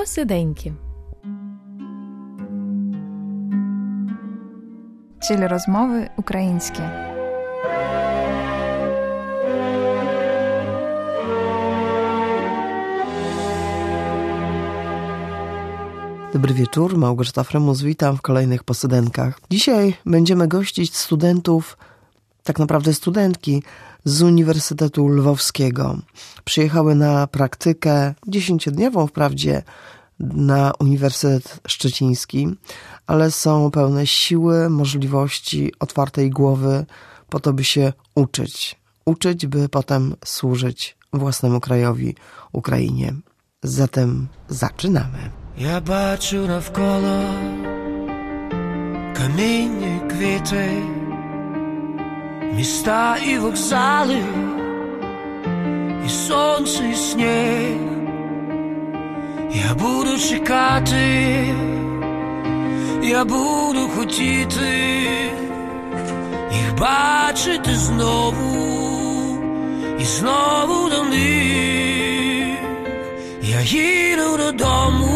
Посиденьки. Czyli rozmowy ukraińskie. Dobry wieczór, Małgorzata Fremus, witam w kolejnych Posydenkach. Dzisiaj będziemy gościć studentów, tak naprawdę studentki z Uniwersytetu Lwowskiego. Przyjechały na praktykę 10-dniową wprawdzie na Uniwersytet Szczeciński, ale są pełne siły, możliwości, otwartej głowy po to, by się uczyć. Uczyć, by potem służyć własnemu krajowi, Ukrainie. Zatem zaczynamy. Я бачу навколо каміння й квіти, міста і вокзали, і сонце, і сніг. Я буду чекати, я буду хотіти їх бачити знову і знову до них. Я їду додому,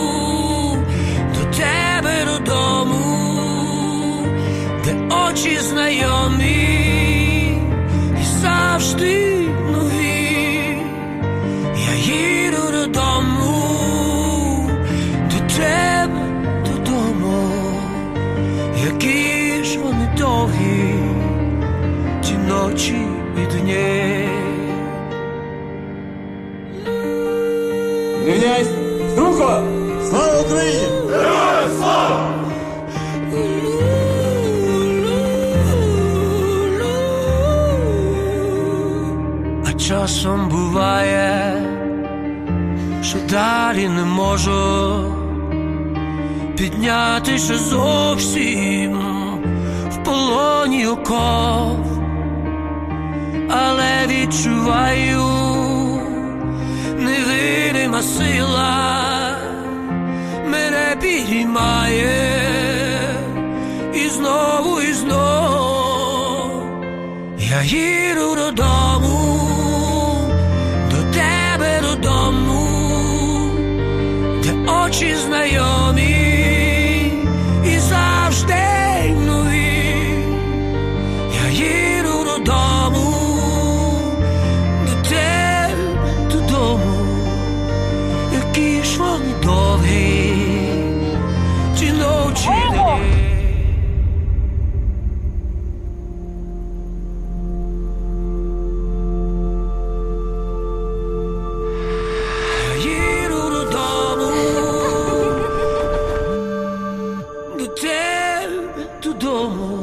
до тебе додому, де очі знайомі і завжди нові. Я їду додому, до тебе додому, які ж вони довгі, ті ночі і дні. Рівняйсь! Рухо! Слава Україні! Героям слава! А часом буває, що далі не можу піднятися зовсім в полоні оков, але відчуваю, невидима сила мене підіймає і знову, і знов. Я їду додому, до тебе додому, де очі знайомі і завжди нові. Я їду додому, до тебе додому, які ж вони довгі, ті ночі дні. Я їду додому, до тебе додому.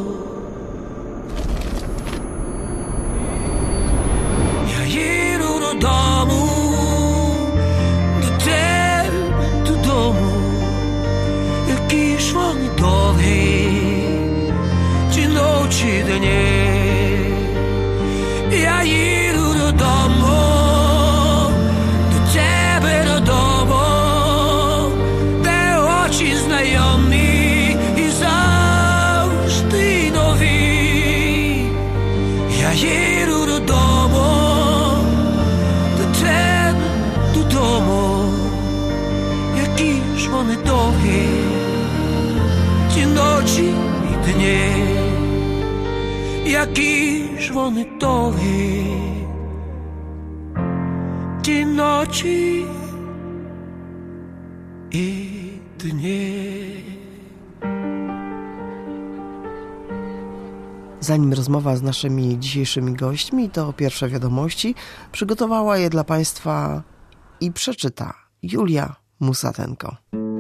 Я їду додому, які ж вони довгі, ті ночі дні. Я їду додому, до тебе додому, де очі знайомі і завжди нові. Я їду додому, до тебе додому, які ж вони довгі, ті ночі і дні, які ж вони довгі, ті ночі і dnie. Zanim rozmowa z naszymi dzisiejszymi gośćmi, to pierwsze wiadomości. Przygotowała je dla Państwa i przeczyta Julia Musatenko.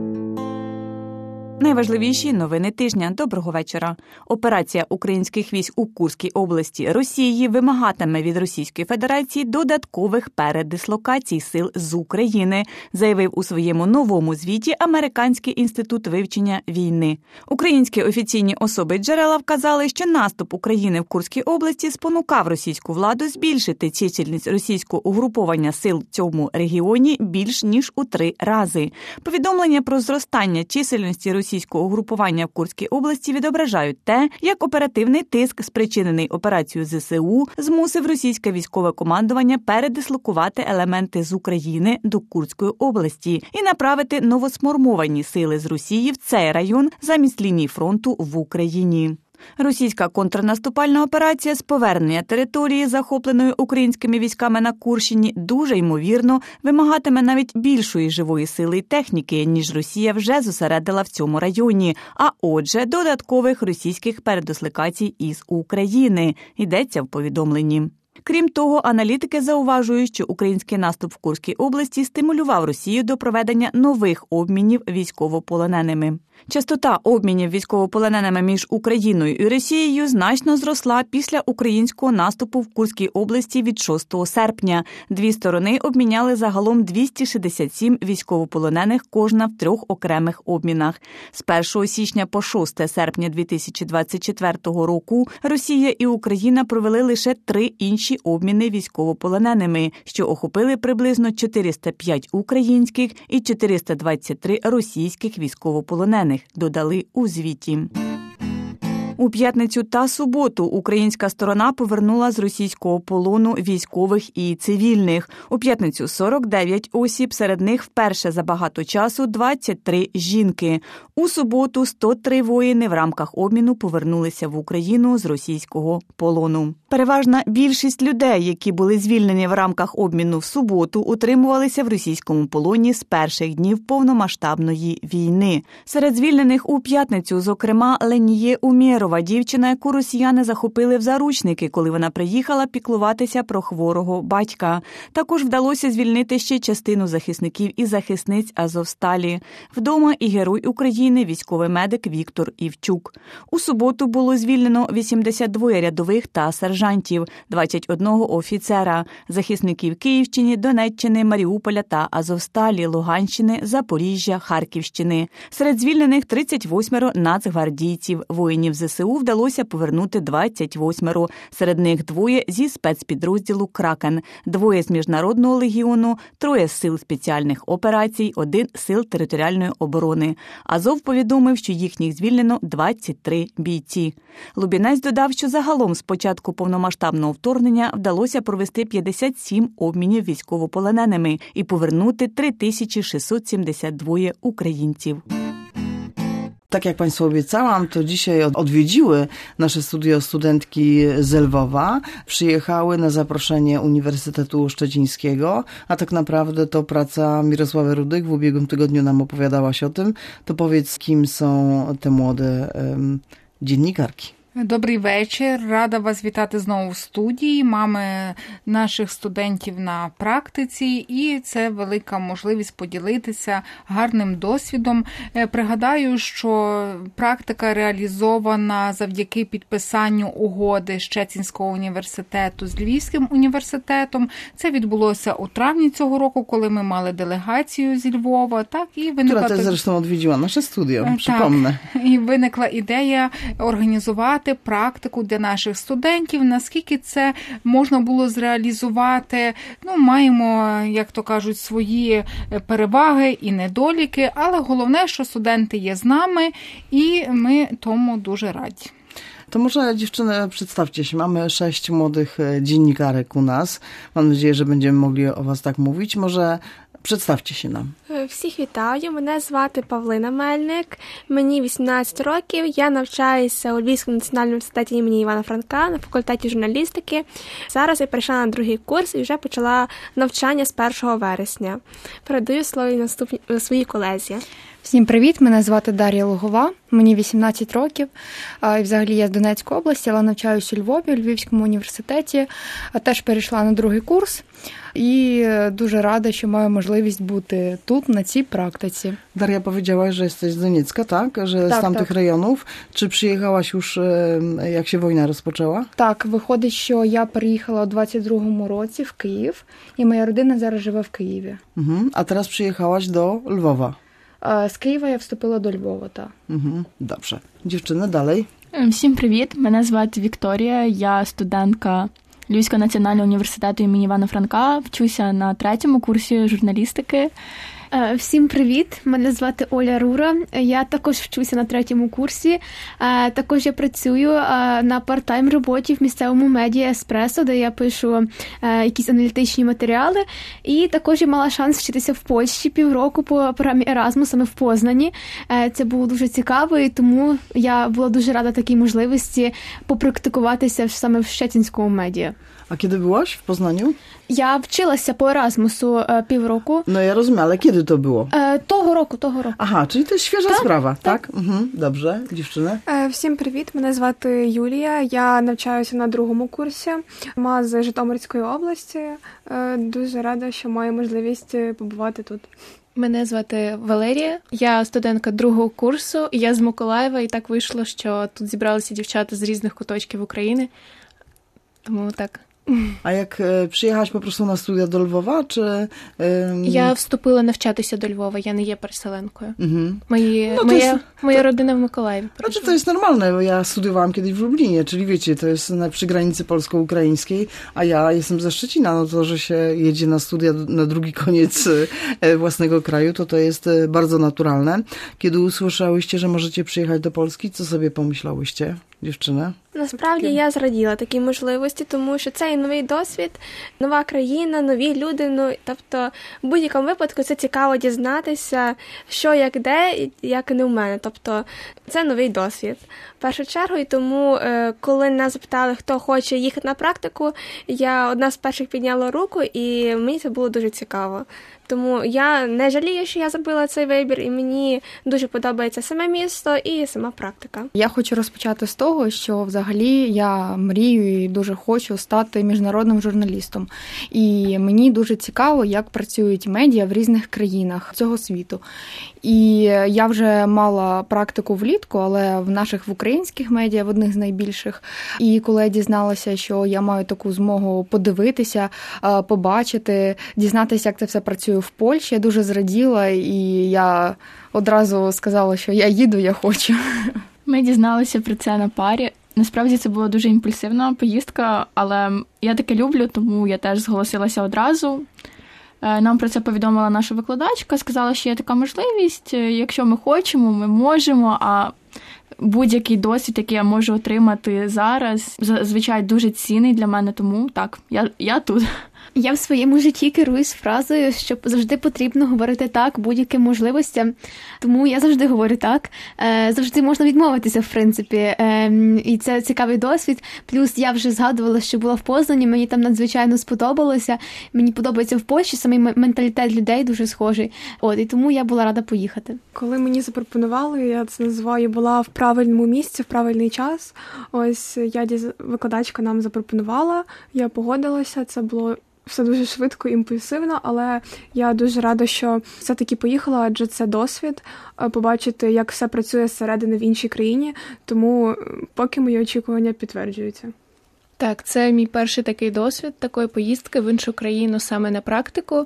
Найважливіші новини тижня. Доброго вечора. Операція українських військ у Курській області Росії вимагатиме від Російської Федерації додаткових передислокацій сил з України, заявив у своєму новому звіті Американський інститут вивчення війни. Українські офіційні особи джерела вказали, що наступ України в Курській області спонукав російську владу збільшити чисельність російського угруповання сил в цьому регіоні більш ніж у 3 рази. Повідомлення про зростання чисельності російської російського угрупування в Курській області відображають те, як оперативний тиск, спричинений операцією ЗСУ, змусив російське військове командування передислокувати елементи з України до Курської області і направити новосформовані сили з Росії в цей район замість лінії фронту в Україні. Російська контрнаступальна операція з повернення території, захопленої українськими військами на Курщині, дуже ймовірно вимагатиме навіть більшої живої сили і техніки, ніж Росія вже зосередила в цьому районі, а отже, додаткових російських передислокацій із України, йдеться в повідомленні. Крім того, аналітики зауважують, що український наступ в Курській області стимулював Росію до проведення нових обмінів військовополоненими. Частота обмінів військовополоненими між Україною і Росією значно зросла після українського наступу в Курській області від 6 серпня. Дві сторони обміняли загалом 267 військовополонених кожна в 3 окремих обмінах. З 1 січня по 6 серпня 2024 року Росія і Україна провели лише 3 інші обміни військовополоненими, що охопили приблизно 405 українських і 423 російських військовополонених, додали у звіті. У п'ятницю та суботу українська сторона повернула з російського полону військових і цивільних. У п'ятницю 49 осіб, серед них вперше за багато часу 23 жінки. У суботу 103 воїни в рамках обміну повернулися в Україну з російського полону. Переважна більшість людей, які були звільнені в рамках обміну в суботу, утримувалися в російському полоні з перших днів повномасштабної війни. Серед звільнених у п'ятницю, зокрема, Леніє Умєрова, дівчина, яку росіяни захопили в заручники, коли вона приїхала піклуватися про хворого батька. Також вдалося звільнити ще частину захисників і захисниць Азовсталі. Вдома і герой України, військовий медик Віктор Івчук. У суботу було звільнено 82 рядових та сержантів, 21 офіцера, захисників Київщини, Донеччини, Маріуполя та Азовсталі, Луганщини, Запоріжжя, Харківщини. Серед звільнених 38 нацгвардійців, воїнів ЗСУ вдалося повернути 28, серед них 2 зі спецпідрозділу «Кракен», 2 з Міжнародного легіону, 3 з сил спеціальних операцій, 1 з сил територіальної оборони. Азов повідомив, що їхніх звільнено 23 бійці. Лубінець додав, що загалом з початку повномасштабного вторгнення вдалося провести 57 обмінів військовополоненими і повернути 3672 українців. Tak jak Państwu obiecałam, to dzisiaj odwiedziły nasze studio studentki z Lwowa. Przyjechały na zaproszenie Uniwersytetu Szczecińskiego, a tak naprawdę to praca Mirosławy Rudych. W ubiegłym tygodniu nam opowiadałaś o tym. To powiedz, kim są te młode dziennikarki. Добрий вечір. Рада вас вітати знову в студії. Маємо наших студентів на практиці, і це велика можливість поділитися гарним досвідом. Пригадаю, що практика реалізована завдяки підписанню угоди Щецінського університету з Львівським університетом. Це відбулося у травні цього року, коли ми мали делегацію зі Львова. Так, і виникла... Która też zresztą odwiedziła nasze studio, przypomnę. І виникла ідея організувати практику для наших студентів. Наскільки це можна було зреалізувати? Маємо, як то кажуть, свої переваги і недоліки, але головне, що студенти є з нами, і ми тому дуже раді. To może dziewczyny, przedstawcie się. Mamy 6 młodych dziennikarek u nas. Mam nadzieję, że będziemy mogli o was tak mówić. Może przedstawcie się nam. Всіх вітаю, мене звати Павлина Мельник, мені 18 років, я навчаюся у Львівському національному університеті імені Івана Франка на факультеті журналістики. Зараз я перейшла на 2-й курс і вже почала навчання з 1 вересня. Передаю слово своїй колезі. Всім привіт, мене звати Дар'я Лугова, мені 18 років, і взагалі я з Донецької області, але навчаюся у Львові, у Львівському університеті, а теж перейшла на 2-й kurs i дуже rada, що mаю можливість бути тут, на цій практиці. Daria, powiedziałaś, że jesteś z Doniecka, tak? Że z tamtych rejonów. Czy przyjechałaś już, jak się wojna rozpoczęła? Так, виходить, що я переїхала у 22-му році в Київ, і моя родина зараз живе в Києві. A teraz przyjechałaś do Lwowa. З Києва я вступила до Львова, так. Dobrze. Dziewczyny, dalej. Всім привіт, мене звати Вікторія, я студентка Львівського національного університету імені Івана Франка, вчуся на 3-му курсі журналістики Всім привіт! Мене звати Оля Рура. Я також вчуся на 3-му курсі. Також я працюю на парт-тайм роботі в місцевому медіа «Еспресо», де я пишу якісь аналітичні матеріали. І також я мала шанс вчитися в Польщі півроку по програмі Erasmus, саме в Познані. Це було дуже цікаво, і тому я була дуже rada takiej możliwości попрактикуватися саме в Szczecińską медіа. A kiedy byłaś w Poznaniu? Я вчилася по Erasmusu півроку. No ja rozumiem, ale kiedy to było? Того року. Aha, czyli to jest świeża sprawa, tak? Dobrze, dziewczyny. Всім привіт, мене звати Юлія, я навчаюся на 2-му курсі, сама з Житомирської області. Дуже рада, що маю можливість побувати тут. Мене звати Валерія, я студентка 2-го курсу, я з Миколаєва, і так вийшло, що тут зібралися дівчата з різних куточків України, тому так. A jak przyjechałaś po prostu na studia do Lwowa, czy... Я вступила навчатися до Львова, я не є переселенкою. Моя родина w Mikołajewie. Znaczy to jest normalne, bo ja studiowałam kiedyś w Lublinie, czyli wiecie, to jest przy granicy polsko-ukraińskiej, a ja jestem ze Szczecina, no to, że się jedzie na studia na drugi koniec własnego kraju, to jest bardzo naturalne. Kiedy usłyszałyście, że możecie przyjechać do Polski, co sobie pomyślałyście, dziewczyny? Насправді я зраділа такій можливості, тому що це і новий досвід, нова країна, нові люди. Тобто в будь-якому випадку це цікаво дізнатися, що як де, як не в мене. Тобто це новий досвід. В першу чергу, і тому, коли нас запитали, хто хоче їхати на практику, я одна з перших підняла руку, і мені це було дуже цікаво. Тому я не жалію, що я зробила цей вибір, і мені дуже подобається саме місто і сама практика. Я хочу розпочати з того, що взагалі я мрію і дуже хочу стати міжнародним журналістом. І мені дуже цікаво, як працюють медіа в різних країнах цього світу. І я вже мала практику влітку, але в наших в українських медіа, в одних з найбільших. І коли я дізналася, що я маю таку змогу подивитися, побачити, дізнатися, як це все працює в Польщі, я дуже зраділа, і я одразу сказала, що я їду, я хочу. Ми дізналися про це на парі. Насправді це була дуже імпульсивна поїздка, але я таке люблю, тому я теж зголосилася одразу. Нам про це повідомила наша викладачка, сказала, що є така можливість, якщо ми хочемо, ми можемо, а будь-який досвід, який я можу отримати зараз, звичайно, дуже цінний для мене, тому так, я тут. Я в своєму житті керуюсь фразою, що завжди потрібно говорити так будь-яким можливостям, тому я завжди говорю так. Завжди можна відмовитися, в принципі, і це цікавий досвід. Плюс я вже згадувала, що була в Познані, мені там надзвичайно сподобалося. Мені подобається в Польщі, самий менталітет людей дуже схожий. І тому я була рада поїхати. Коли мені запропонували, я це називаю, була в правильному місці, в правильний час. Ось викладачка нам запропонувала, я погодилася, це було все дуже швидко, імпульсивно, але я дуже рада, що все-таки поїхала, адже це досвід, побачити, як все працює зсередини в іншій країні, тому поки мої очікування підтверджуються. Так, це мій перший такий досвід, такої поїздки в іншу країну саме на практику,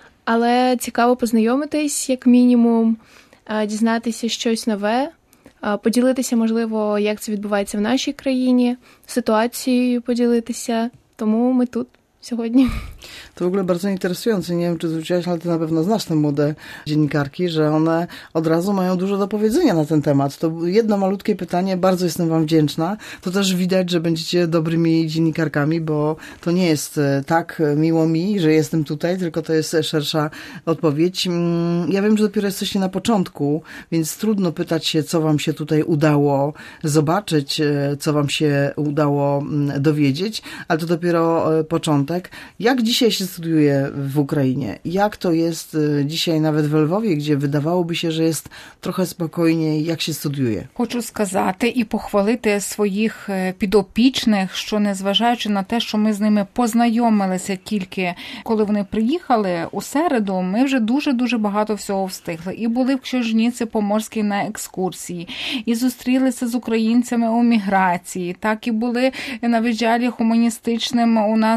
але цікаво познайомитись, як мінімум, дізнатися щось нове, поділитися, можливо, як це відбувається в нашій країні, ситуацією поділитися, тому ми тут сьогодні. To w ogóle bardzo interesujące. Nie wiem, czy zwróciłaś, ale ty na pewno znasz te młode dziennikarki, że one od razu mają dużo do powiedzenia na ten temat. To jedno malutkie pytanie, bardzo jestem wam wdzięczna. To też widać, że będziecie dobrymi dziennikarkami, bo to nie jest tak miło mi, że jestem tutaj, tylko to jest szersza odpowiedź. Ja wiem, że dopiero jesteście na początku, więc trudno pytać się, co wam się tutaj udało zobaczyć, co wam się udało dowiedzieć, ale to dopiero początek. Jak dzisiaj się studiuje w Україні? Jak to jest dzisiaj nawet w Lwowie, gdzie wydawałoby się, że jest trochę spokojniej, jak się studiuje? Хочу сказати і похвалити своїх підопічних, що незважаючи на те, що ми з ними познайомилися тільки коли вони приїхали у середу, ми вже дуже-дуже багато всього встигли. І були в Кшижніці Поморській на екскурсії, і зустрілися з українцями у міграції, так і були на відділі гуманістичним у нас при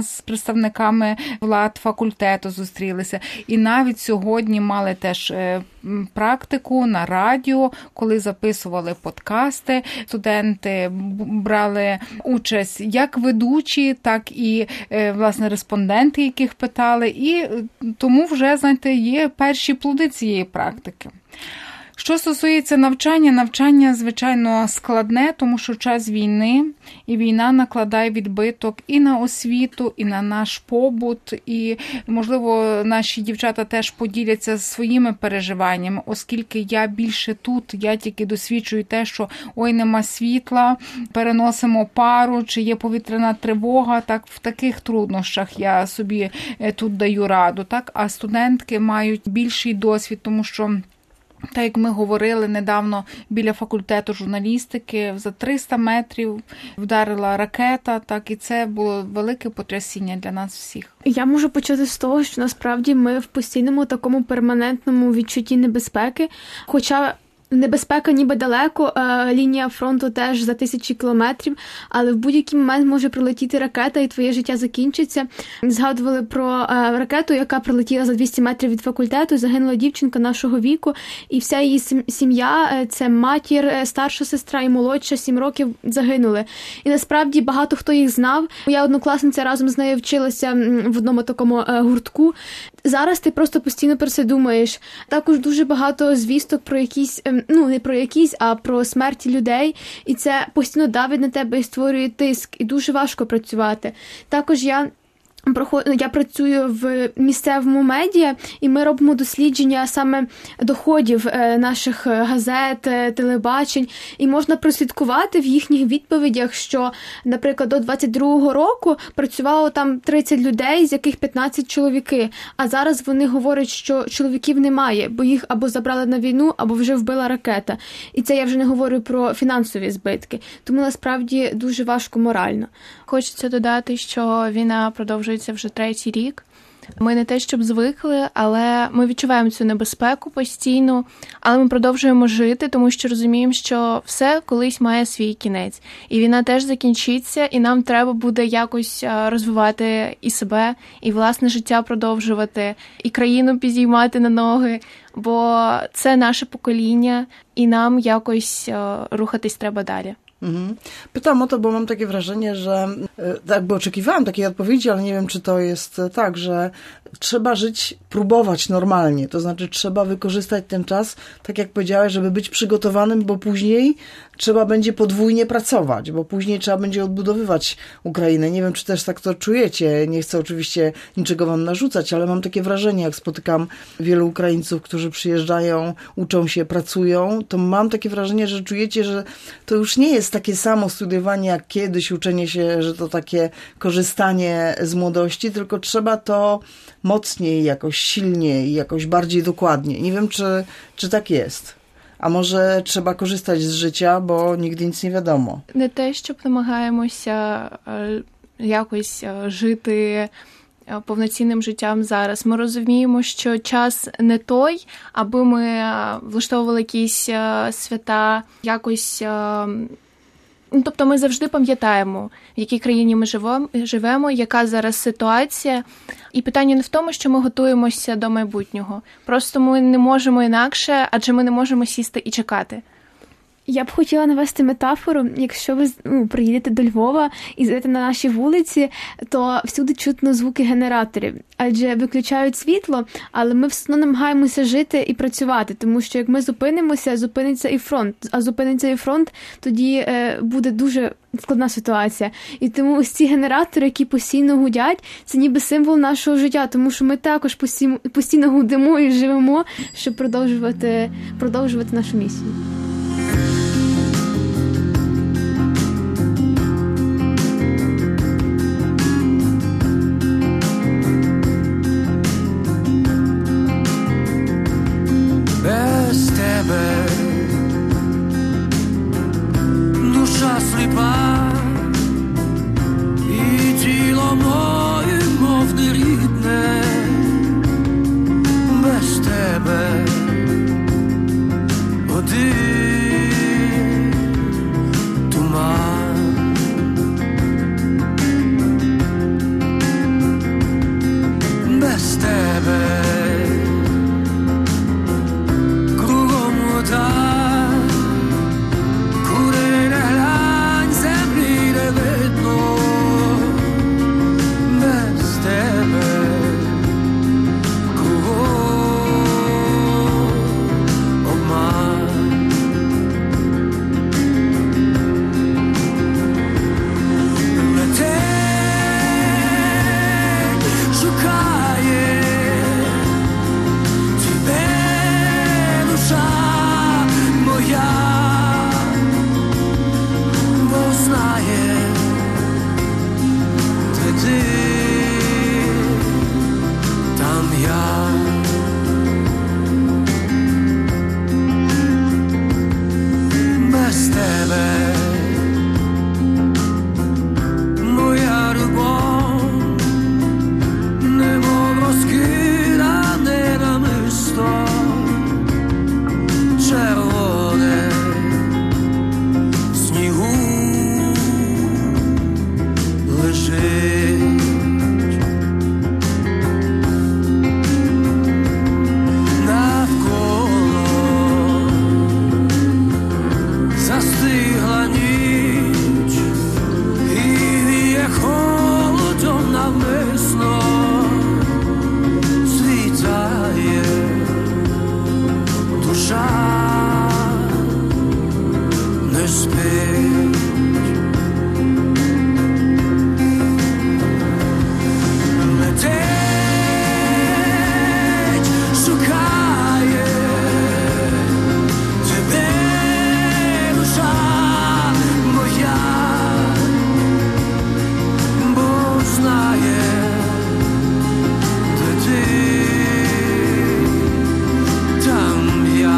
представниками влад факультету зустрілися. І навіть сьогодні мали теж практику на радіо, коли записували подкасти. Студенти брали участь як ведучі, так і, власне, респонденти, яких питали. І тому вже, знаєте, є перші плоди цієї практики. Що стосується навчання, звичайно, складне, тому що час війни, і війна накладає відбиток і на освіту, і на наш побут, і, можливо, наші дівчата теж поділяться своїми переживаннями, оскільки я більше тут, я тільки досвідчую те, що ой, нема світла, переносимо пару, чи є повітряна тривога, так, в таких труднощах я собі тут даю раду, так, а студентки мають більший досвід, тому що так, як ми говорили недавно біля факультету журналістики, за 300 метрів вдарила ракета, так, і це було велике потрясіння для нас всіх. Я можу почати з того, що насправді ми в постійному такому перманентному відчутті небезпеки, хоча небезпека ніби далеко, лінія фронту теж за 1000 кілометрів, але в будь-який момент може прилетіти ракета і твоє життя закінчиться. Згадували про ракету, яка прилетіла за 200 метрів від факультету, загинула дівчинка нашого віку, і вся її сім'я, це матір, старша сестра і молодша, 7 років загинули. І насправді багато хто їх знав. Моя однокласниця разом з нею вчилася в одному такому гуртку. Зараз ти просто постійно про це думаєш. Також дуже багато звісток про якісь, не про якісь, а про смерті людей. І це постійно давить на тебе і створює тиск. І дуже важко працювати. Також я працюю в місцевому медіа, і ми робимо дослідження саме доходів наших газет, телебачень, і можна прослідкувати в їхніх відповідях, що, наприклад, до 22-го року працювало там 30 людей, з яких 15 чоловіки, а зараз вони говорять, що чоловіків немає, бо їх або забрали на війну, або вже вбила ракета. І це я вже не говорю про фінансові збитки. Тому насправді дуже важко морально. Хочеться додати, що війна продовжується вже 3-й рік. Ми не те, щоб звикли, але ми відчуваємо цю небезпеку постійно, але ми продовжуємо жити, тому що розуміємо, що все колись має свій кінець. І війна теж закінчиться, і нам треба буде якось розвивати і себе, і власне життя продовжувати, і країну підіймати на ноги, бо це наше покоління, і нам jakось рухатись треба далі. Pytam o to, bo mam takie wrażenie, że bo oczekiwałam takiej odpowiedzi, ale nie wiem, czy to jest tak, że trzeba żyć, próbować normalnie, to znaczy trzeba wykorzystać ten czas, tak jak powiedziałeś, żeby być przygotowanym, bo później trzeba będzie podwójnie pracować, bo później trzeba będzie odbudowywać Ukrainę. Nie wiem, czy też tak to czujecie, nie chcę oczywiście niczego wam narzucać, ale mam takie wrażenie, jak spotykam wielu Ukraińców, którzy przyjeżdżają, uczą się, pracują, to mam takie wrażenie, że czujecie, że to już nie jest takie samo studiowanie jak kiedyś, uczenie się, że to takie korzystanie z młodości, tylko trzeba to mocniej, jakoś silniej, jakoś bardziej dokładnie. Nie wiem, czy tak jest. А може, треба користати з життя, бо нігде nic не відомо. Не те, щоб намагаємося якось жити повноцінним життям зараз. Ми розуміємо, що час не той, аби ми влаштовували якісь свята, якось... Тобто ми завжди пам'ятаємо, в якій країні ми живемо, яка зараз ситуація. І питання не в тому, що ми готуємося до майбутнього. Просто ми не можемо інакше, адже ми не можемо сісти і чекати. Я б хотіла навести метафору. Якщо ви приїдете до Львова і зайдете на наші вулиці, то всюди чутно звуки генераторів. Адже виключають світло, але ми все одно намагаємося жити і працювати. Тому що як ми зупинимося, зупиниться і фронт. А зупиниться і фронт, тоді буде дуже складна ситуація. І тому ось ці генератори, які постійно гудять, це ніби символ нашого життя. Тому що ми також постійно гудимо і живемо, щоб продовжувати нашу місію. Душа сліпа, і тіло моє, мов не рідне, без тебе один туман. спиш. Летить, шукає тебе душа моя, бо знає, де ти, там я.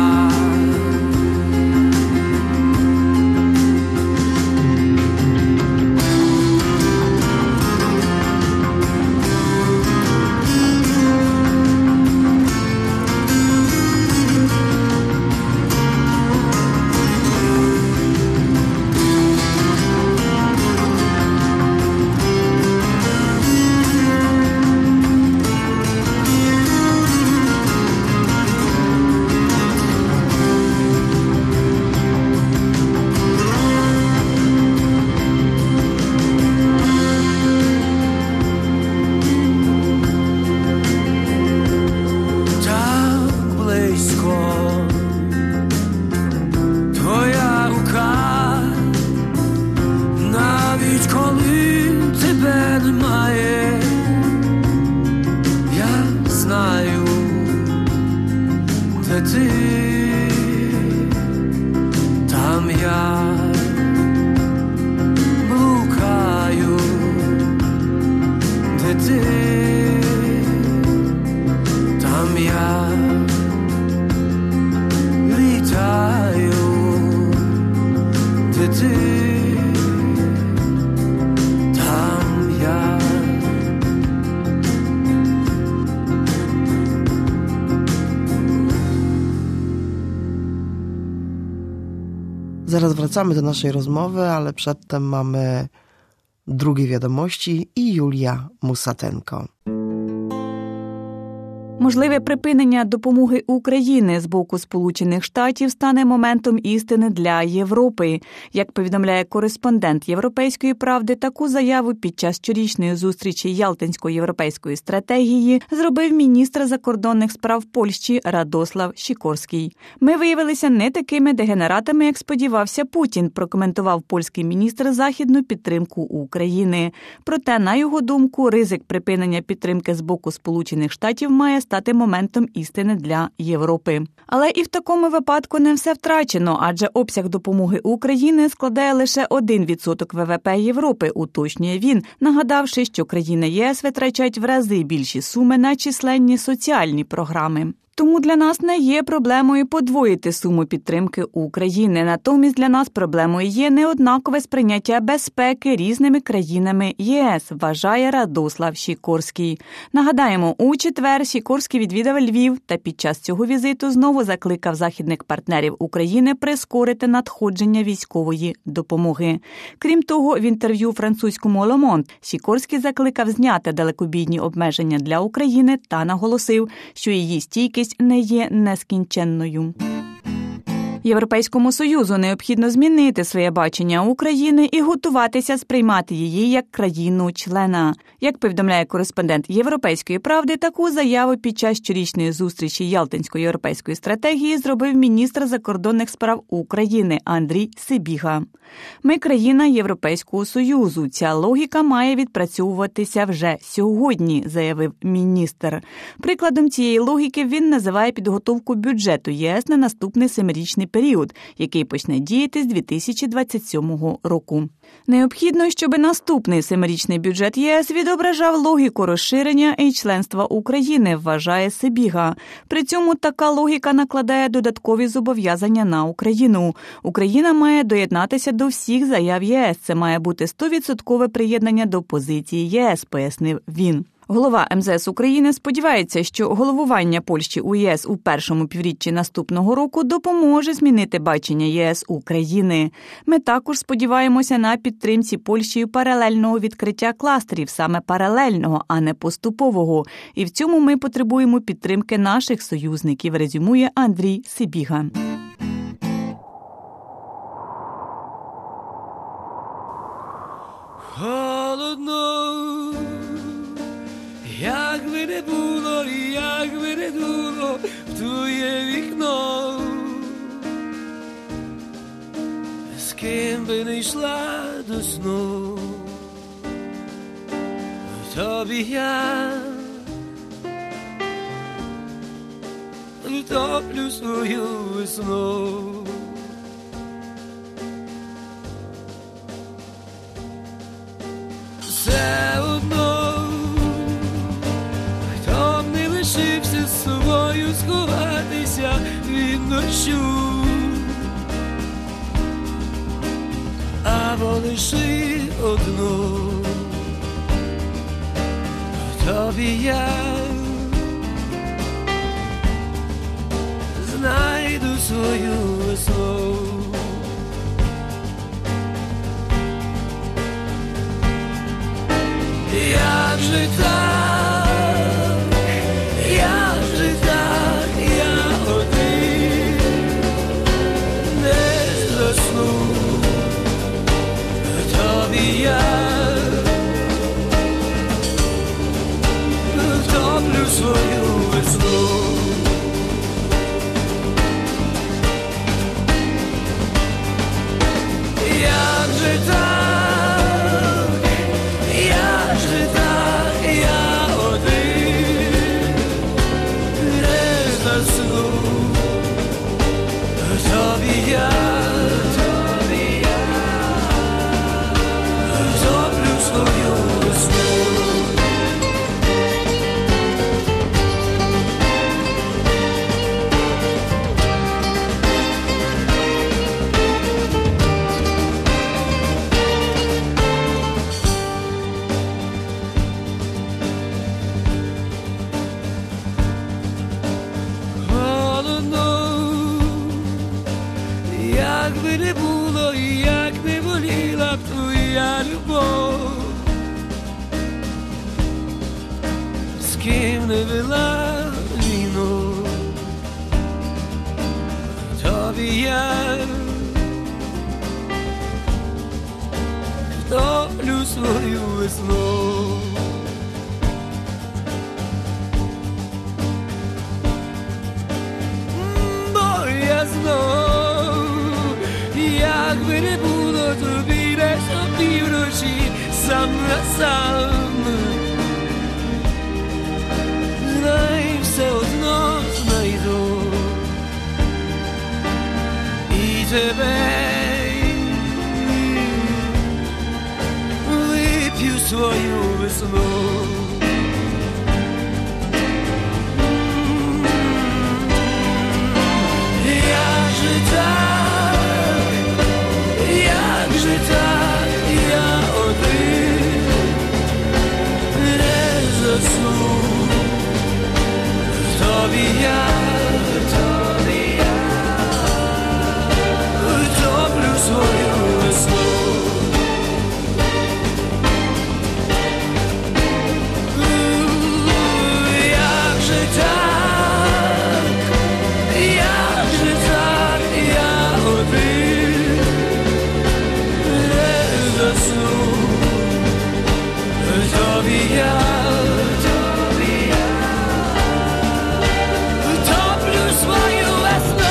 Там я блукаю, де ти, там я літаю, де ти, там я. Zaraz wracamy do naszej rozmowy, ale przedtem mamy drugie wiadomości i Julia Musatenko. Можливе припинення допомоги України з боку Сполучених Штатів стане моментом істини для Європи. Як повідомляє кореспондент «Європейської правди», таку заяву під час щорічної зустрічі Ялтинської європейської стратегії зробив міністр закордонних справ Польщі Радослав Сікорський. «Ми виявилися не такими дегенератами, як сподівався Путін», прокоментував польський міністр західну підтримку України. Проте, на його думку, ризик припинення підтримки з боку Сполучених Штатів має стати моментом істини для Європи. Але і в такому випадку не все втрачено, адже обсяг допомоги України складає лише 1% ВВП Європи, уточнює він, нагадавши, що країни ЄС витрачають в рази більші суми на численні соціальні програми. Тому для нас не є проблемою подвоїти суму підтримки України. Натомість для нас проблемою є неоднакове сприйняття безпеки різними країнами ЄС, вважає Радослав Сікорський. Нагадаємо, у четвер Сікорський відвідав Львів та під час цього візиту знову закликав західних партнерів України прискорити надходження військової допомоги. Крім того, в інтерв'ю французькому «Le Monde» Сікорський закликав зняти далекобійні обмеження для України та наголосив, що її стійкість не є нескінченною. Європейському Союзу необхідно змінити своє бачення України і готуватися сприймати її як країну-члена. Як повідомляє кореспондент «Європейської правди», таку заяву під час щорічної зустрічі Ялтинської європейської стратегії зробив міністр закордонних справ України Андрій Сибіга. «Ми країна Європейського Союзу. Ця логіка має відпрацьовуватися вже сьогодні», заявив міністр. Прикладом цієї логіки він називає підготовку бюджету ЄС на наступний 7-річний період, який почне діяти з 2027 року. Необхідно, щоб наступний 7-річний бюджет ЄС відображав логіку розширення і членства України, вважає Сибіга. При цьому така логіка накладає додаткові зобов'язання на Україну. Україна має доєднатися до всіх заяв ЄС. Це має бути 100% приєднання до позиції єС, пояснив він. Голова МЗС України сподівається, що головування Польщі у ЄС у першому півріччі наступного року допоможе змінити бачення ЄС України. Ми також сподіваємося на підтримці Польщею паралельного відкриття кластерів, саме паралельного, а не поступового. І в цьому ми потребуємо підтримки наших союзників, резюмує Андрій Сибіга. Jakby nie było i jakby nie dużo w twoje wikno. Z з ким би не йшла до сну, в тобі я втоплю свою весну. Все одно, хто б не лишився з собою сховатися від дощу, або лиши одну, в тобі я знайду свою весну. Як же так, як же так, я один не засну, в тобі я втоплю свою весну. Як же так, як же так, я один не засну, в тобі я втоплю свою весну. Якби не було і як не боліла б твоя любов, з ким не вела війну, тобі я втоплю свою весну. Бо я знов, якби не було тобі десь опівночі сам на сам, знай, все одно знайду і тебе вип'ю свою весну. Як же так, як же так, я один не засну, в тобі я втоплю свою весну. Як же так, як же так, я один не засну, в тобі я втоплю свою весну.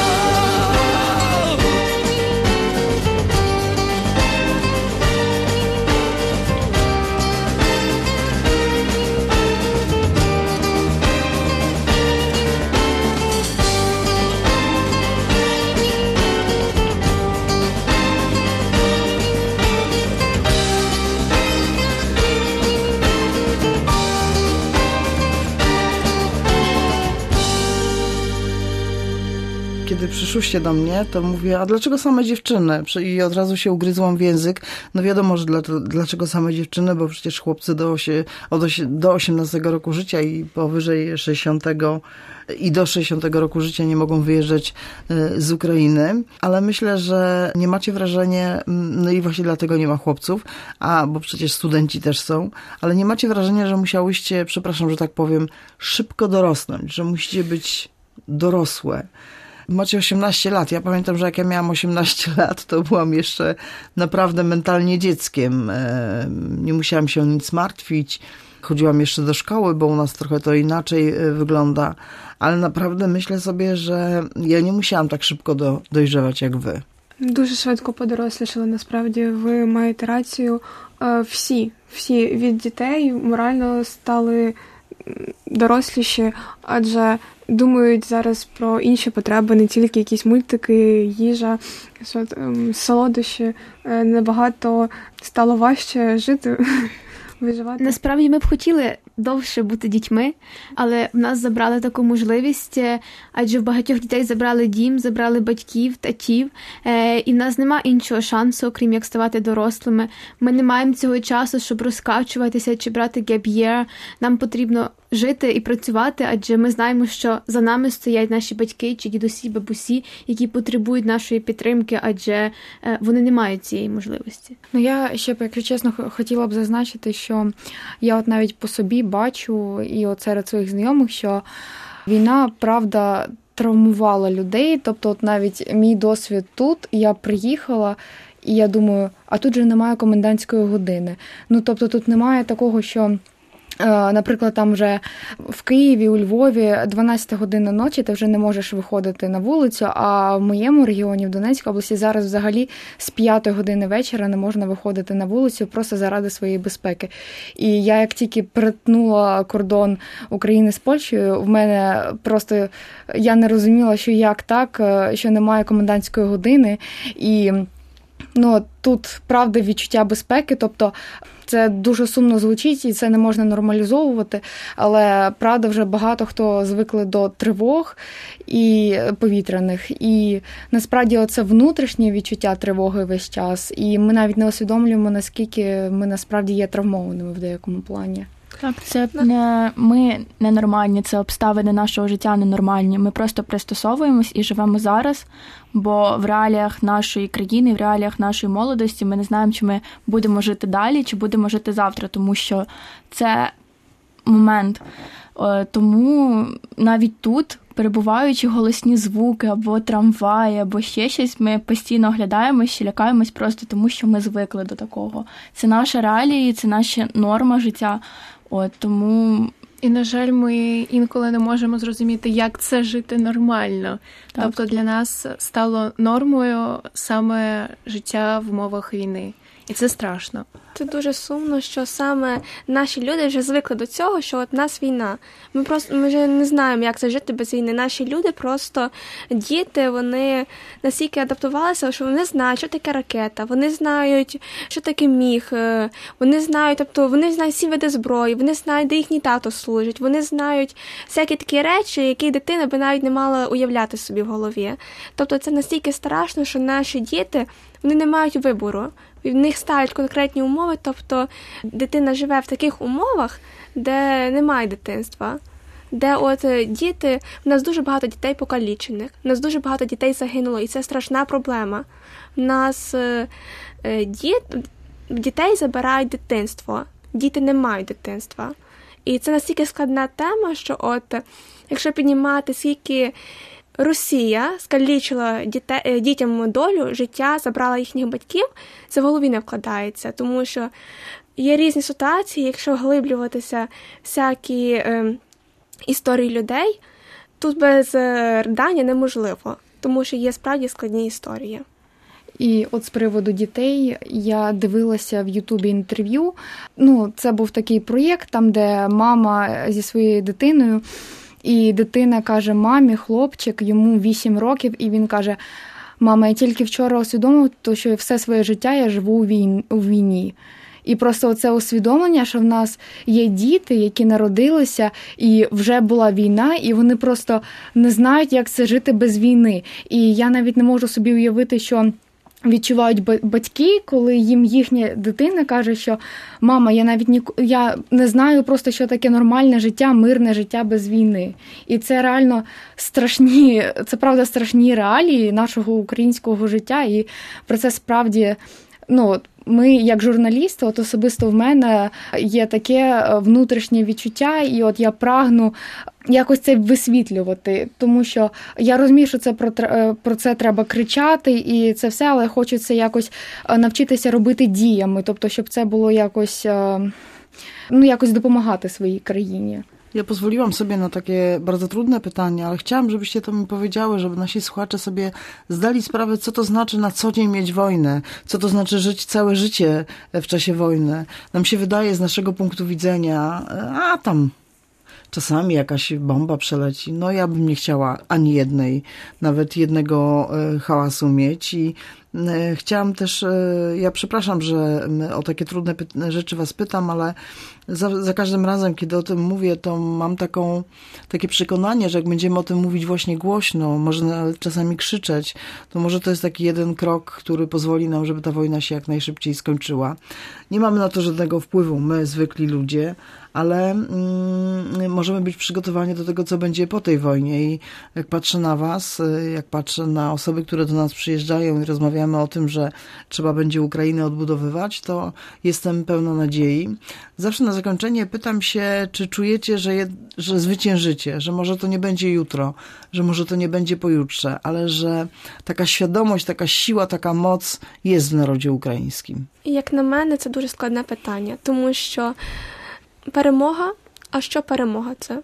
Kiedy przyszłyście do mnie, to mówię, a dlaczego same dziewczyny? I od razu się ugryzłam w język. No wiadomo, że dlaczego same dziewczyny, bo przecież chłopcy do 18 roku życia i powyżej 60 i do 60 roku życia nie mogą wyjeżdżać z Ukrainy. Ale myślę, że nie macie wrażenia, no i właśnie dlatego nie ma chłopców, bo przecież studenci też są, ale nie macie wrażenia, że musiałyście, przepraszam, że tak powiem, szybko dorosnąć, że musicie być dorosłe. Macie 18 lat. Ja pamiętam, że jak ja miałam 18 lat, to byłam jeszcze naprawdę mentalnie dzieckiem. Nie musiałam się o nic martwić. Chodziłam jeszcze do szkoły, bo u nas trochę to inaczej wygląda. Ale naprawdę myślę sobie, że ja nie musiałam tak szybko dojrzewać jak wy. Дуже швидко подорослішали, насправді, ви маєте рацію. Всі від дітей морально стали доросліші, адже думають зараз про інші потреби, не тільки якісь мультики, їжа, солодощі. Набагато стало важче жити, виживати. Насправді ми б хотіли довше бути дітьми, але в нас забрали таку можливість, адже в багатьох дітей забрали дім, забрали батьків, татів, і в нас нема іншого шансу, окрім як ставати дорослими. Ми не маємо цього часу, щоб розкачуватися чи брати gap year. Нам потрібно жити і працювати, адже ми знаємо, що за нами стоять наші батьки чи дідусі, бабусі, які потребують нашої підтримки, адже вони не мають цієї можливості. Я ще, якщо чесно, хотіла б зазначити, що я от навіть по собі бачу і от серед своїх знайомих, що війна, правда, травмувала людей. Тобто от навіть мій досвід тут, я приїхала, і я думаю, а тут же немає комендантської години. Тобто тут немає такого, що наприклад, там вже в Києві, у Львові 12 година ночі ти вже не можеш виходити на вулицю, а в моєму регіоні, в Донецькій області, зараз взагалі з 5 години вечора не можна виходити на вулицю просто заради своєї безпеки. І я як тільки перетнула кордон України з Польщею, в мене просто, я не розуміла, що як так, що немає комендантської години. І тут, правда, відчуття безпеки, тобто це дуже сумно звучить і це не можна нормалізовувати, але, правда, вже багато хто звикли до тривог і повітряних. І насправді оце внутрішнє відчуття тривоги весь час. І ми навіть не усвідомлюємо, наскільки ми насправді є травмованими в деякому плані. Так, це ми ненормальні, це обставини нашого життя ненормальні. Ми просто пристосовуємось і живемо зараз, бо в реаліях нашої країни, в реаліях нашої молодості ми не знаємо, чи ми будемо жити далі, чи будемо жити завтра, тому що це момент. Тому навіть тут, перебуваючи голосні звуки, або трамваї, або ще щось, ми постійно оглядаємося, лякаємось просто тому, що ми звикли до такого. Це наша реалії, це наша норма життя. Тому... І, на жаль, ми інколи не можемо зрозуміти, як це жити нормально. Так. Тобто для нас стало нормою саме життя в умовах війни. І це страшно. Це дуже сумно, що саме наші люди вже звикли до цього, що от у нас війна. Ми вже не знаємо, як це жити без війни. Наші люди просто, діти, вони настільки адаптувалися, що вони знають, що таке ракета, вони знають, що таке міг, вони знають всі види зброї, вони знають, де їхній тато служить, вони знають всякі такі речі, які дитина би навіть не мала уявляти собі в голові. Тобто це настільки страшно, що наші діти, вони не мають вибору. В них ставлять конкретні умови, тобто дитина живе в таких умовах, де немає дитинства, де діти, в нас дуже багато дітей покалічених, в нас дуже багато дітей загинуло, і це страшна проблема. В нас дітей забирають дитинство, діти не мають дитинства. І це настільки складна тема, що якщо піднімати, скільки Росія скалічила дітям долю, життя, забрала їхніх батьків, це в голові не вкладається, тому що є різні ситуації, якщо глиблюватися всякі історії людей, тут без ридання неможливо, тому що є справді складні історії. І от з приводу дітей я дивилася в Ютубі інтерв'ю. Це був такий проєкт, там, де мама зі своєю дитиною, і дитина каже мамі, хлопчик, йому 8 років, і він каже: мама, я тільки вчора усвідомив, що все своє життя я живу у війні. І просто це усвідомлення, що в нас є діти, які народилися, і вже була війна, і вони просто не знають, як це жити без війни. І я навіть не можу собі уявити, що відчувають батьки, коли їм їхня дитина каже, що мама, я не знаю просто, що таке нормальне життя, мирне життя без війни. І це реально це правда страшні реалії нашого українського життя, і про це справді, ми, як журналісти, особисто в мене є таке внутрішнє відчуття, і я прагну якось це висвітлювати, тому що я розумію, що це про це треба кричати, і це все, але хочу це якось навчитися робити діями, тобто, щоб це було якось допомагати своїй країні. Ja pozwoliłam sobie na takie bardzo trudne pytania, ale chciałam, żebyście to mi powiedziały, żeby nasi słuchacze sobie zdali sprawę, co to znaczy na co dzień mieć wojnę, co to znaczy żyć całe życie w czasie wojny. Nam się wydaje z naszego punktu widzenia, a tam czasami jakaś bomba przeleci. No ja bym nie chciała ani jednej, nawet jednego hałasu mieć i chciałam też, ja przepraszam, że o takie trudne rzeczy was pytam, ale za każdym razem, kiedy o tym mówię, to mam takie przekonanie, że jak będziemy o tym mówić właśnie głośno, może nawet czasami krzyczeć, to może to jest taki jeden krok, który pozwoli nam, żeby ta wojna się jak najszybciej skończyła. Nie mamy na to żadnego wpływu, my zwykli ludzie, ale możemy być przygotowani do tego, co będzie po tej wojnie. I jak patrzę na was, jak patrzę na osoby, które do nas przyjeżdżają i rozmawiamy o tym, że trzeba będzie Ukrainę odbudowywać, to jestem pełna nadziei. Zawsze na zakończenie pytam się, czy czujecie, że zwyciężycie, że może to nie będzie jutro, że może to nie będzie pojutrze, ale że taka świadomość, taka siła, taka moc jest w narodzie українським. Як на мене, це дуже складне питання, тому що перемога, а що перемога це?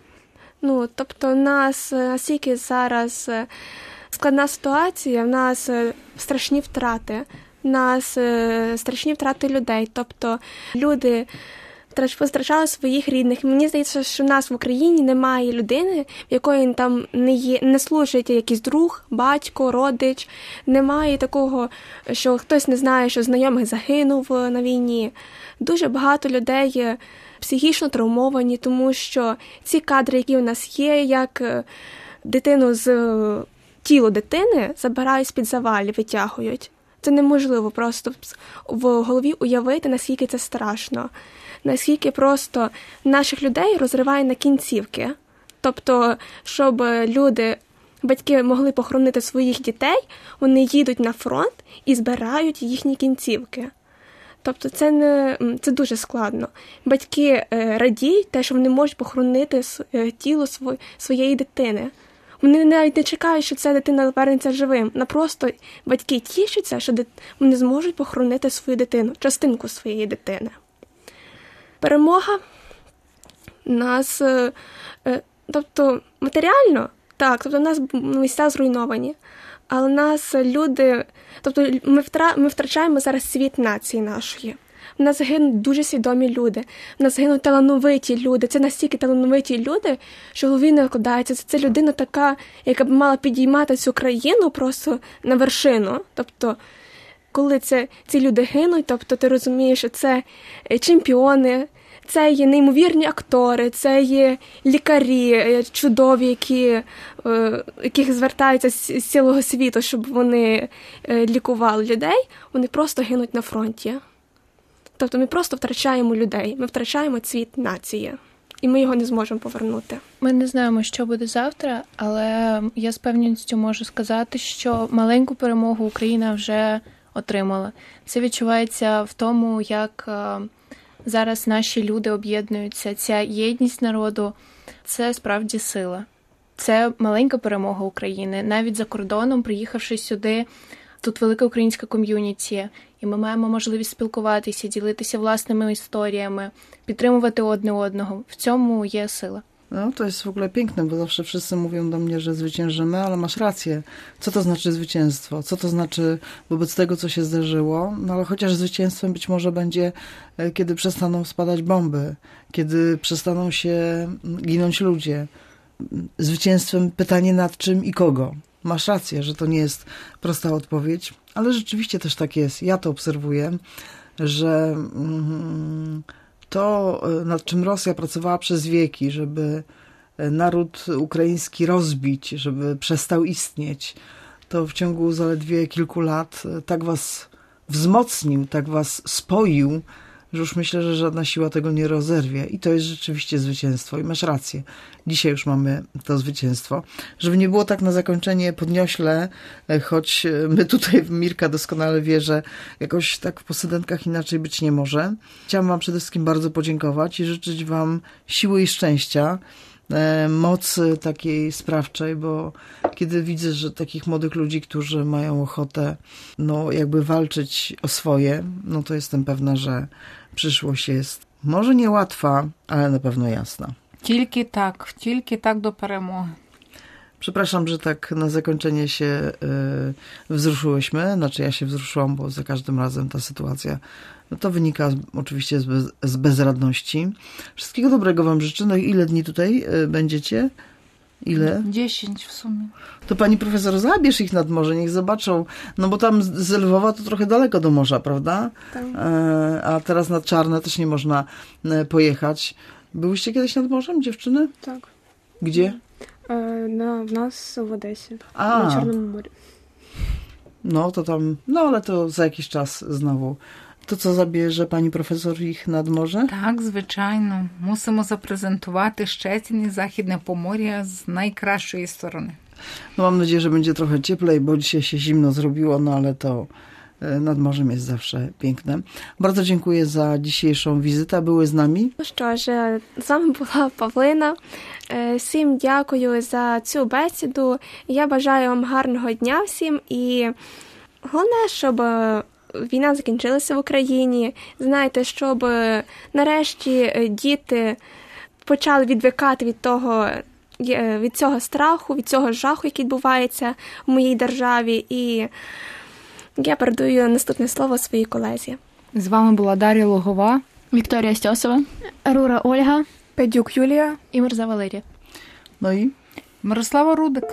Тобто, у нас настільки зараз складна ситуація, в нас страшні втрати, в нас страшні втрати людей. Тобто, люди позтрачали своїх рідних. Мені здається, що в нас в Україні немає людини, в якої там не служить якийсь друг, батько, родич. Немає такого, що хтось не знає, що знайомий загинув на війні. Дуже багато людей психічно травмовані, тому що ці кадри, які у нас є, як дитину з тіло дитини забирають з-під завалів, витягують. Це неможливо просто в голові уявити, наскільки це страшно. Наскільки просто наших людей розриває на кінцівки. Тобто, щоб батьки могли похоронити своїх дітей, вони їдуть на фронт і збирають їхні кінцівки. Тобто це дуже складно. Батьки радіють те, що вони можуть похоронити тіло своєї дитини. Вони навіть не чекають, що ця дитина повернеться живим. Просто батьки тішаться, що вони зможуть похоронити свою дитину, частинку своєї дитини. Перемога нас, тобто матеріально, так, тобто у нас місця зруйновані, але нас люди, тобто ми втрачаємо зараз світ нації нашої. В нас гинуть дуже свідомі люди, в нас гинуть талановиті люди. Це настільки талановиті люди, що в голові не вкладається. Це людина така, яка б мала підіймати цю країну просто на вершину. Тобто, коли ці люди гинуть, тобто ти розумієш, що це чемпіони, це є неймовірні актори, це є лікарі чудові, яких звертаються з цілого світу, щоб вони лікували людей. Вони просто гинуть на фронті. Тобто ми просто втрачаємо людей, ми втрачаємо цвіт нації. І ми його не зможемо повернути. Ми не знаємо, що буде завтра, але я з певністю можу сказати, що маленьку перемогу Україна вже отримала. Це відчувається в тому, як зараз наші люди об'єднуються. Ця єдність народу – це справді сила. Це маленька перемога України. Навіть за кордоном, приїхавши сюди, тут велика українська ком'юніті, і ми маємо можливість спілкуватися, ділитися власними історіями, підтримувати одне одного. W цьому є сила. No, to jest w ogóle piękne, bo zawsze wszyscy mówią do mnie, że zwyciężymy, ale masz rację. Co to znaczy zwycięstwo? Co to znaczy wobec tego, co się zdarzyło? No ale chociaż zwycięstwem być może będzie, kiedy przestaną spadać bomby, kiedy przestaną się ginąć ludzie. Zwycięstwem pytanie nad czym i kogo. Masz rację, że to nie jest prosta odpowiedź, ale rzeczywiście też tak jest. Ja to obserwuję, że to, nad czym Rosja pracowała przez wieki, żeby naród ukraiński rozbić, żeby przestał istnieć, to w ciągu zaledwie kilku lat tak was wzmocnił, tak was spoił, że już myślę, że żadna siła tego nie rozerwie. I to jest rzeczywiście zwycięstwo. I masz rację. Dzisiaj już mamy to zwycięstwo. Żeby nie było tak na zakończenie podniośle, choć my tutaj, Mirka doskonale wie, że jakoś tak w posydenkach inaczej być nie może. Chciałam wam przede wszystkim bardzo podziękować i życzyć wam siły i szczęścia, mocy takiej sprawczej, bo kiedy widzę, że takich młodych ludzi, którzy mają ochotę jakby walczyć o swoje, to jestem pewna, że przyszłość jest może niełatwa, ale na pewno jasna. Тільки так до перемоги. Przepraszam, że tak na zakończenie się wzruszyłyśmy. Znaczy ja się wzruszyłam, bo za każdym razem ta sytuacja to wynika oczywiście z bezradności. Wszystkiego dobrego wam życzę. No i ile dni tutaj będziecie? Ile? 10 w sumie. To pani profesor, zabierz ich nad morze, niech zobaczą. No bo tam z Lwowa to trochę daleko do morza, prawda? Tak. A teraz nad Czarne też nie można pojechać. Byłyście kiedyś nad morzem, dziewczyny? Tak. Gdzie? В нас в Одесі, A. на Чорному морі. No to tam, no ale to za jakiś czas znowu. To co, zabierze pani profesor ich nad morze? Так, звичайно. Мусимо запрезентувати Szczecin і Західне Помор'я з найкращої сторони. No mam nadzieję, że będzie trochę cieplej, bo dzisiaj się zimno zrobiło, no ale to nad morzem jest zawsze piękne. Bardzo dziękuję za dzisiejszą wizytę. Były z nami. Що ж, з вами була Павлина. Всім дякую за цю бесіду. Я бажаю вам гарного дня всім. І головне, щоб війна закінчилася в Україні. Знаєте, щоб нарешті діти почали відвикати від цього страху, від цього жаху, який відбувається в моїй державі. І я передаю наступне слово своїй колезі. З вами була Дар'я Логова, Вікторія Стьосова, Рура Ольга, Педюк Юлія і Мирза Валерія. No i Мирослава Рудик.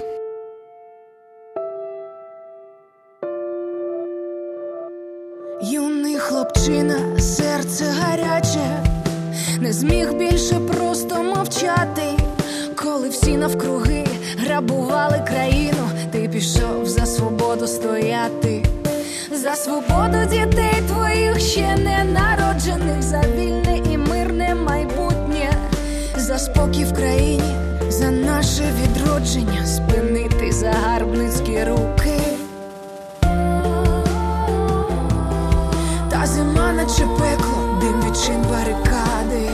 Юний хлопчина, серце гаряче, не зміг більше просто мовчати. Коли всі навкруги грабували країну, ти пішов за свободу стояти. За свободу дітей твоїх ще не народжених, за вільне і мирне майбутнє, за спокій в країні, за наше відродження, спинити загарбницькі руки. Та зима наче пекло, дим відчин барикади.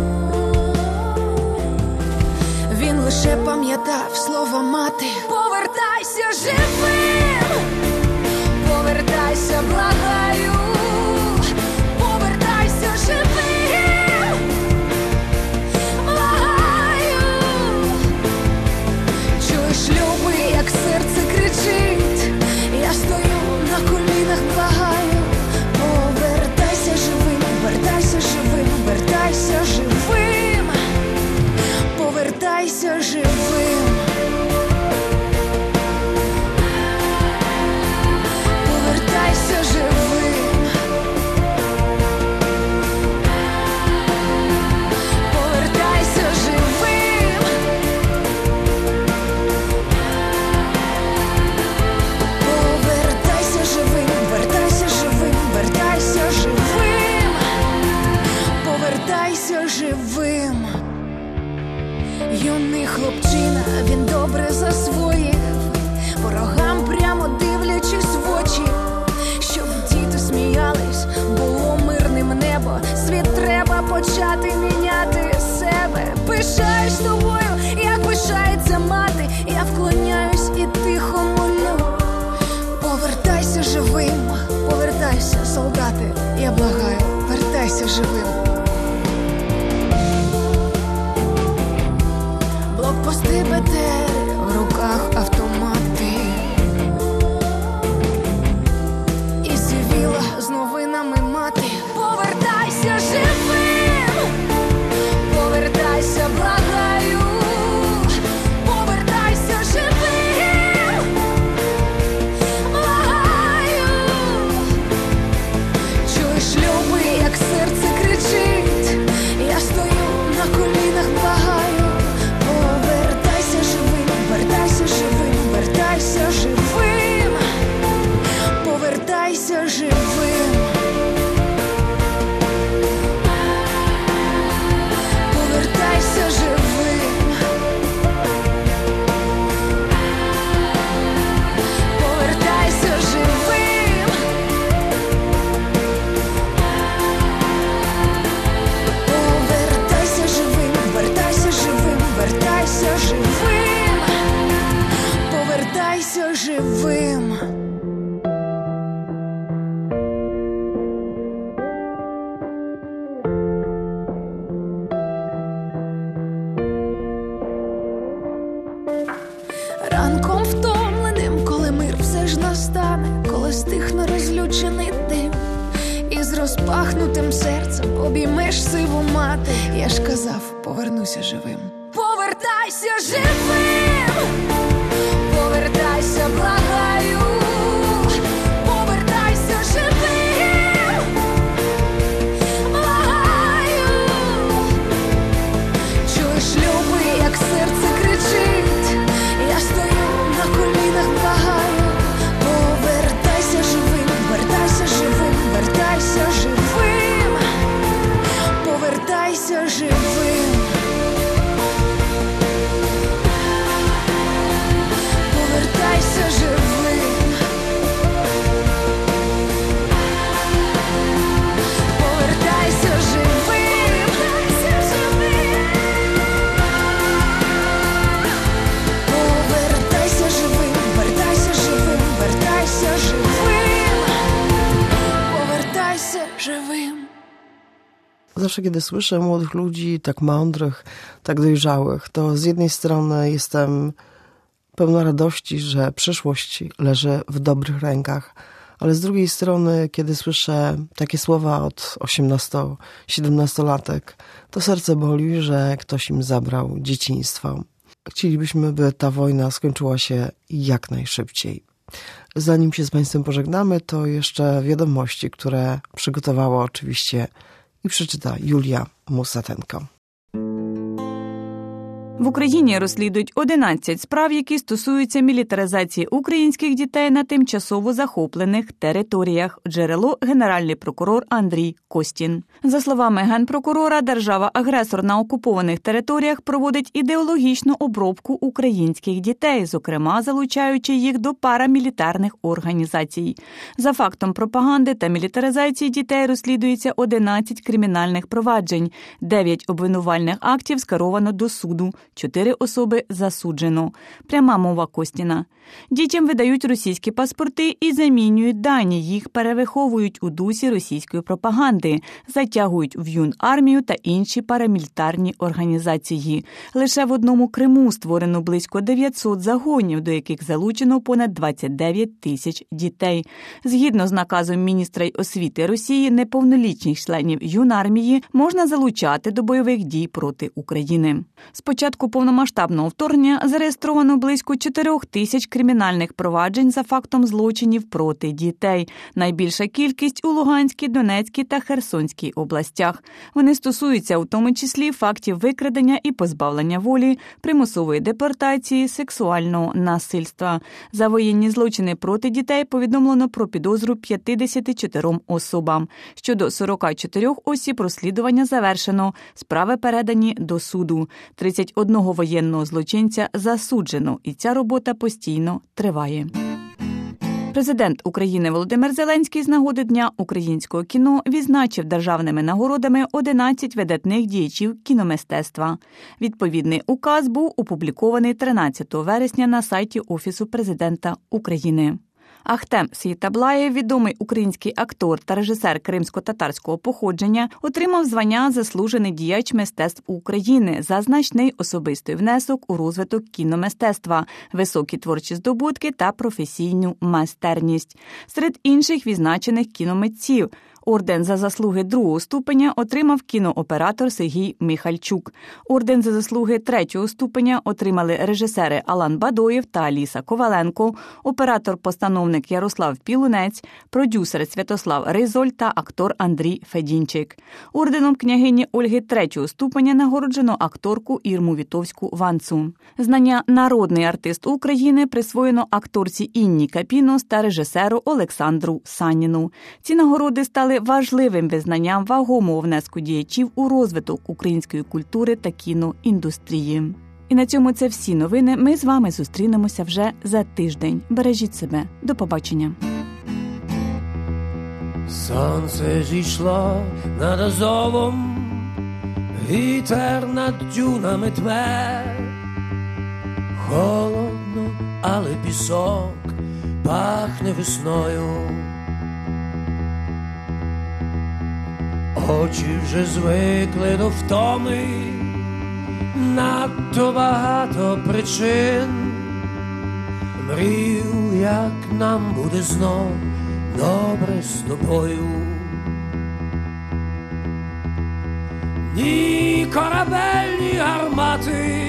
Він лише пам'ятав слова мати: повертайся живим, повертайся, благаю, повертайся живим, благаю. Чуєш, любий, як серце кричить, я стою на колінах, благаю. Повертайся живим, вертайся живим, вертайся живим, повертайся живим. Повертайся живим, повертайся живим, повертайся живим, вертайся живим, вертайся живим, повертайся живим. Юний хлопчина, він добре засвоїв, ворогам прямо дивлячись в очі, щоб діти сміялись, було мирним небо. Світ треба почати міняти себе. Пишаюсь тобою, як пишається мати, я вклоняюсь і тихо молю. Повертайся живим, повертайся, солдати, я благаю, вертайся живим. Блокпости БТР, в руках автомати, і сивіла з новинами мати. Повертайся живим, повертайся, благаю, повертайся живим, благаю. Чуєш, любий, як серце кричить, я стою на колінах, благаю. Повертайся живим, вертайся живим, коли стихне розлючений дим, і з розпахнутим серцем обіймеш сиву мати. Я ж казав, повернуся живим. Повертайся живим, повертайся, благаю, повертайся живим, благаю. Чуєш, любий, як серце кричить, я стою на колінах, благаю. Повертайся живим, вертайся живим, вертайся живим, повертайся живим. Повертайся живим, повертайся живим, повертайся живим, вертайся живим, вертайся живим, повертайся живим. Zawsze, kiedy słyszę młodych ludzi, tak mądrych, tak dojrzałych, to z jednej strony jestem pełna radości, że przyszłość leży w dobrych rękach, ale z drugiej strony, kiedy słyszę takie słowa od 18-17-latek, to serce boli, że ktoś im zabrał dzieciństwo. Chcielibyśmy, by ta wojna skończyła się jak najszybciej. Zanim się z Państwem pożegnamy, to jeszcze wiadomości, które przygotowała oczywiście і прочита Юлія Мусатенко. В Україні розслідують 11 справ, які стосуються мілітаризації українських дітей на тимчасово захоплених територіях. Джерело – генеральний прокурор Андрій Костін. За словами генпрокурора, держава-агресор на окупованих територіях проводить ідеологічну обробку українських дітей, зокрема залучаючи їх до парамілітарних організацій. За фактом пропаганди та мілітаризації дітей розслідується 11 кримінальних проваджень, 9 обвинувальних актів скеровано до суду. 4 особи засуджено. Пряма мова Костіна. Дітям видають російські паспорти і замінюють дані. Їх перевиховують у дусі російської пропаганди. Затягують в юнармію та інші парамілітарні організації. Лише в одному Криму створено близько 900 загонів, до яких залучено понад 29 тисяч дітей. Згідно з наказом міністра освіти Росії, неповнолітніх членів юнармії можна залучати до бойових дій проти України. З початку повномасштабного вторгнення зареєстровано близько 4 тисяч кримінальних проваджень за фактом злочинів проти дітей. Найбільша кількість у Луганській, Донецькій та Херсонській областях. Вони стосуються у тому числі фактів викрадення і позбавлення волі, примусової депортації, сексуального насильства. За воєнні злочини проти дітей повідомлено про підозру 54 особам. Щодо 44 осіб розслідування завершено, справи передані до суду. 31 воєнного злочинця засуджено, і ця робота постійно триває. Президент України Володимир Зеленський з нагоди Дня українського кіно відзначив державними нагородами 11 видатних діячів кіномистецтва. Відповідний указ був опублікований 13 вересня на сайті Офісу президента України. Ахтем Сейтаблаєв, відомий український актор та режисер кримсько-татарського походження, отримав звання «Заслужений діяч мистецтв України» за значний особистий внесок у розвиток кіномистецтва, високі творчі здобутки та професійну майстерність. Серед інших відзначених кіномитців – орден за заслуги 2-го ступеня отримав кінооператор Сергій Михальчук. Орден за заслуги 3-го ступеня отримали режисери Алан Бадоєв та Аліса Коваленко, оператор-постановник Ярослав Пілунець, продюсер Святослав Ризоль та актор Андрій Федінчик. Орденом княгині Ольги 3-го ступеня нагороджено акторку Ірму Вітовську-Ванцу. Звання «Народний артист України» присвоєно акторці Інні Капінос та режисеру Олександру Саніну. Ці нагороди стали важливим визнанням вагомого внеску діячів у розвиток української культури та кіноіндустрії. І на цьому це всі новини. Ми з вами зустрінемося вже за тиждень. Бережіть себе. До побачення. Сонце зійшло над Азовом, вітер над дюнами тме. Холодно, але пісок пахне весною. Очі вже звикли до втоми, надто багато причин. Мрію як нам буде знов добре з тобою. Ні корабельні гармати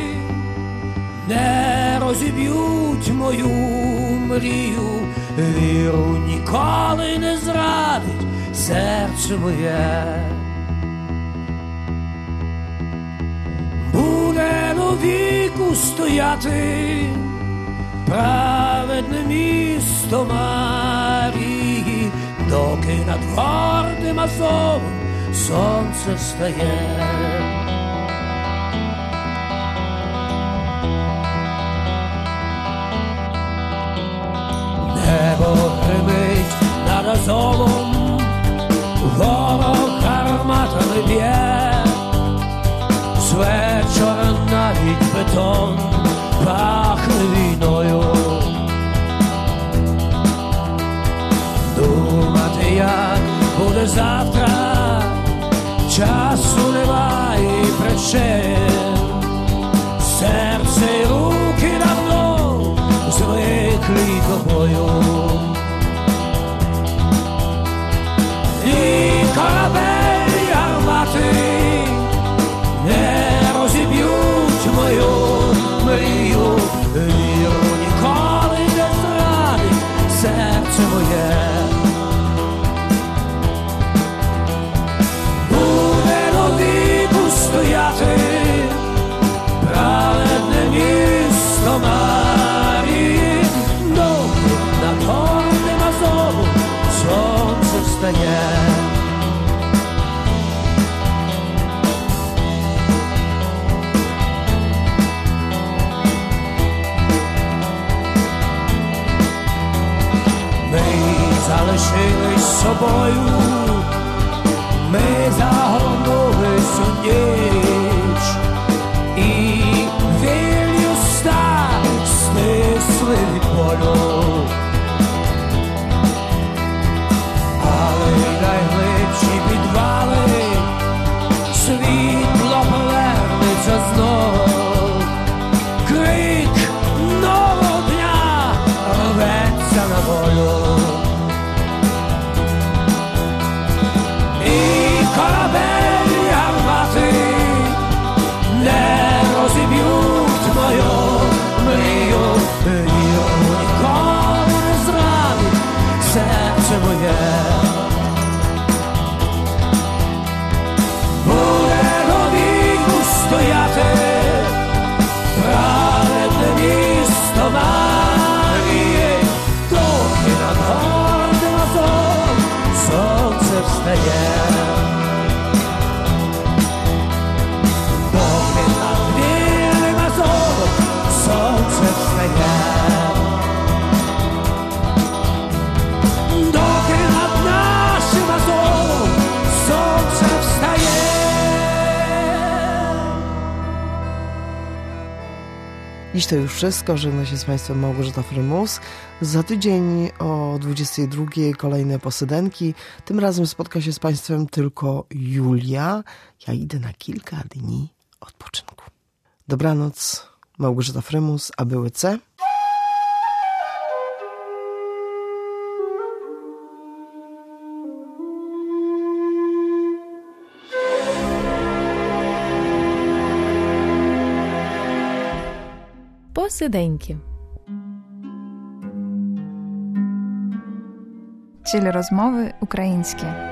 не розіб'ють мою мрію, віру ніколи не зрадить серце моє. Буде до віку стояти праведне місто Марії, доки над гордим Азовом сонце стає. Небо гримить над Азовом, ворог гарматами б'є, з вечора навіть бетон пахне війною. Думати, як буде завтра, часу немає і причин. Серце й руки давно звикли до бою. І корабель гармати не розіб'ють мою мрію, віру ніколи не зрадить серце моє. Буде до віку стояти праведне місто Марії, доки над гордим Азовом сонце стає. Залишились собою, ми загорнулись у ніч, і вільні уста стисли від болю. Але й найглибші підвали світло повернеться знов. Крик нового дня рветься на волю. Корабель гармати не розіб'ють мою мрію, віру ніколи не зрадить серце моє. Буде до віку стояти праведне місто Марії, доки над гордим Азовом сонце встає. Dziś to już wszystko. Żegna się z Państwem Małgorzata Frymus. Za tydzień o 22 kolejne posydenki. Tym razem spotka się z Państwem tylko Julia. Ja idę na kilka dni odpoczynku. Dobranoc. Małgorzata Frymus, a były C. Посиденьки. Чилі розмови українські.